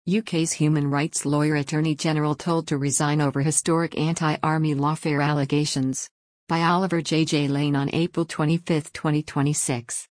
UK's human rights lawyer Attorney General told to resign over historic anti-army lawfare allegations. By Oliver J. Lane on April 25, 2026.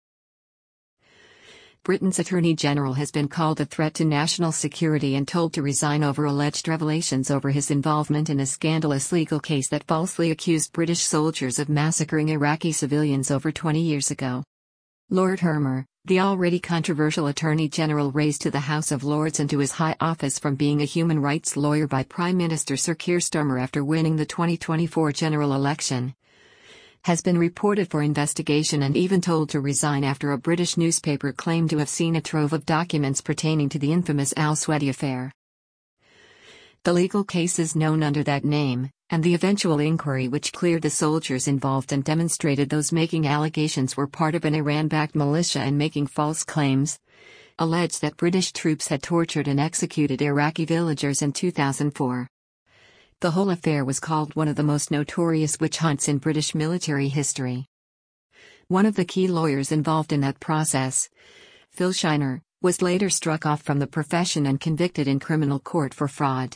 Britain's Attorney General has been called a threat to national security and told to resign over alleged revelations over his involvement in a scandalous legal case that falsely accused British soldiers of massacring Iraqi civilians over 20 years ago. Lord Hermer, the already controversial Attorney General raised to the House of Lords and to his high office from being a human rights lawyer by Prime Minister Sir Keir Starmer after winning the 2024 general election, has been reported for investigation and even told to resign after a British newspaper claimed to have seen a trove of documents pertaining to the infamous Al-Swedi affair. The legal case is known under that name, and the eventual inquiry which cleared the soldiers involved and demonstrated those making allegations were part of an Iran-backed militia and making false claims, alleged that British troops had tortured and executed Iraqi villagers in 2004. The whole affair was called one of the most notorious witch hunts in British military history. One of the key lawyers involved in that process, Phil Shiner, was later struck off from the profession and convicted in criminal court for fraud.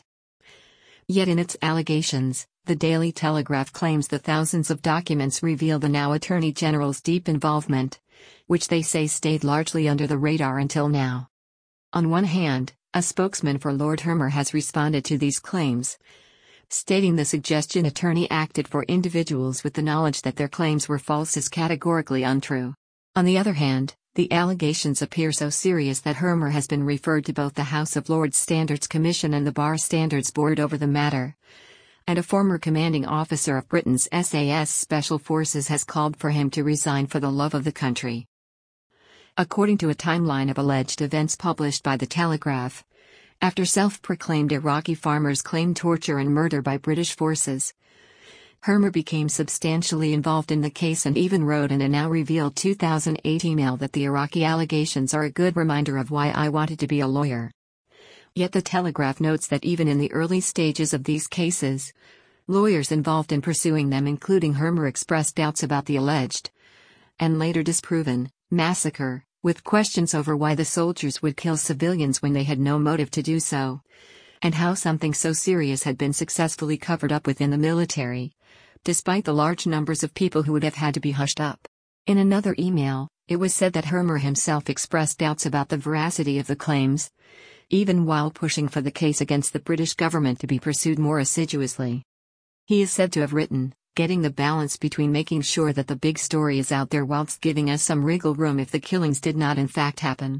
Yet in its allegations, the Daily Telegraph claims the thousands of documents reveal the now Attorney General's deep involvement, which they say stayed largely under the radar until now. On one hand, a spokesman for Lord Hermer has responded to these claims, stating the suggestion attorney acted for individuals with the knowledge that their claims were false is categorically untrue. On the other hand, the allegations appear so serious that Hermer has been referred to both the House of Lords Standards Commission and the Bar Standards Board over the matter, and a former commanding officer of Britain's SAS Special Forces has called for him to resign for the love of the country. According to a timeline of alleged events published by The Telegraph, after self-proclaimed Iraqi farmers claimed torture and murder by British forces, Hermer became substantially involved in the case and even wrote in a now revealed 2008 email that the Iraqi allegations are a good reminder of why I wanted to be a lawyer. Yet The Telegraph notes that even in the early stages of these cases, lawyers involved in pursuing them including Hermer expressed doubts about the alleged, and later disproven, massacre, with questions over why the soldiers would kill civilians when they had no motive to do so, and how something so serious had been successfully covered up within the military, despite the large numbers of people who would have had to be hushed up. In another email, it was said that Hermer himself expressed doubts about the veracity of the claims, even while pushing for the case against the British government to be pursued more assiduously. He is said to have written, "Getting the balance between making sure that the big story is out there whilst giving us some wriggle room if the killings did not in fact happen."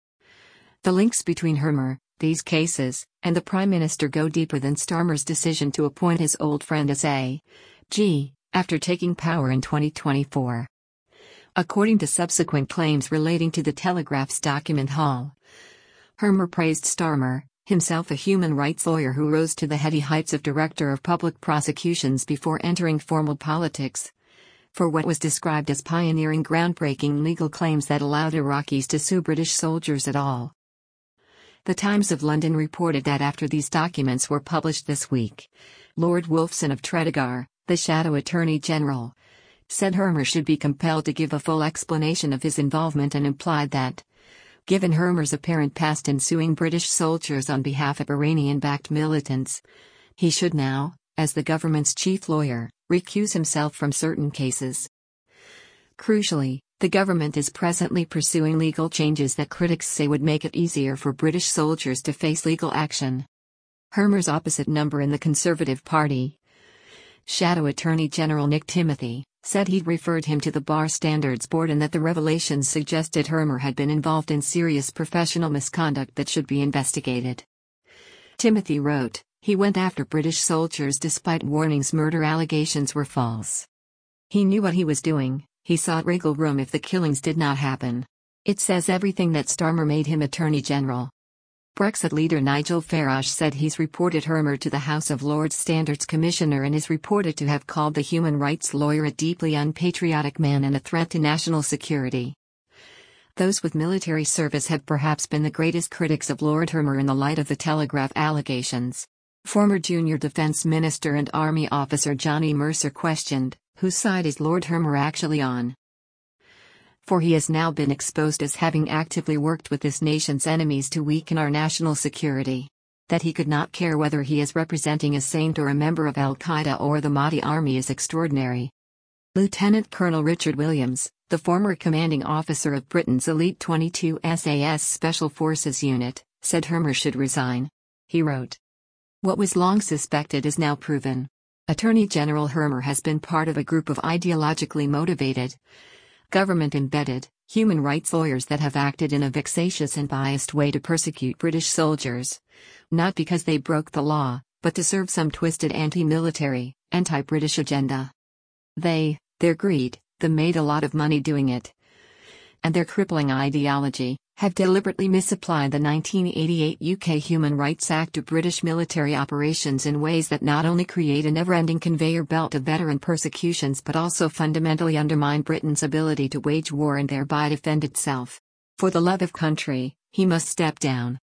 The links between Hermer, these cases, and the Prime Minister go deeper than Starmer's decision to appoint his old friend as AG, after taking power in 2024. According to subsequent claims relating to the Telegraph's document haul, Hermer praised Starmer, himself a human rights lawyer who rose to the heady heights of Director of Public Prosecutions before entering formal politics, for what was described as pioneering groundbreaking legal claims that allowed Iraqis to sue British soldiers at all. The Times of London reported that after these documents were published this week, Lord Wolfson of Tredegar, the Shadow Attorney General, said Hermer should be compelled to give a full explanation of his involvement and implied that, given Hermer's apparent past in suing British soldiers on behalf of Iranian-backed militants, he should now, as the government's chief lawyer, recuse himself from certain cases. Crucially, the government is presently pursuing legal changes that critics say would make it easier for British soldiers to face legal action. Hermer's opposite number in the Conservative Party, Shadow Attorney General Nick Timothy, said he'd referred him to the Bar Standards Board and that the revelations suggested Hermer had been involved in serious professional misconduct that should be investigated. Timothy wrote, "He went after British soldiers despite warnings murder allegations were false. He knew what he was doing, he sought wriggle room if the killings did not happen. It says everything that Starmer made him Attorney General." Brexit leader Nigel Farage said he's reported Hermer to the House of Lords Standards Commissioner and is reported to have called the human rights lawyer a deeply unpatriotic man and a threat to national security. Those with military service have perhaps been the greatest critics of Lord Hermer in the light of the Telegraph allegations. Former junior Defence Minister and Army officer Johnny Mercer questioned, whose side is Lord Hermer actually on? for he has now been exposed as having actively worked with this nation's enemies to weaken our national security. That he could not care whether he is representing a saint or a member of Al-Qaeda or the Mahdi army is extraordinary. Lieutenant Colonel Richard Williams, the former commanding officer of Britain's elite 22 SAS Special Forces unit, said Hermer should resign. He wrote, "What was long suspected is now proven. Attorney General Hermer has been part of a group of ideologically motivated, government-embedded, human rights lawyers that have acted in a vexatious and biased way to persecute British soldiers. Not because they broke the law, but to serve some twisted anti-military, anti-British agenda. Their greed, made a lot of money doing it, and their crippling ideology, have deliberately misapplied the 1988 UK Human Rights Act to British military operations in ways that not only create a never-ending conveyor belt of veteran persecutions but also fundamentally undermine Britain's ability to wage war and thereby defend itself. For the love of country, he must step down."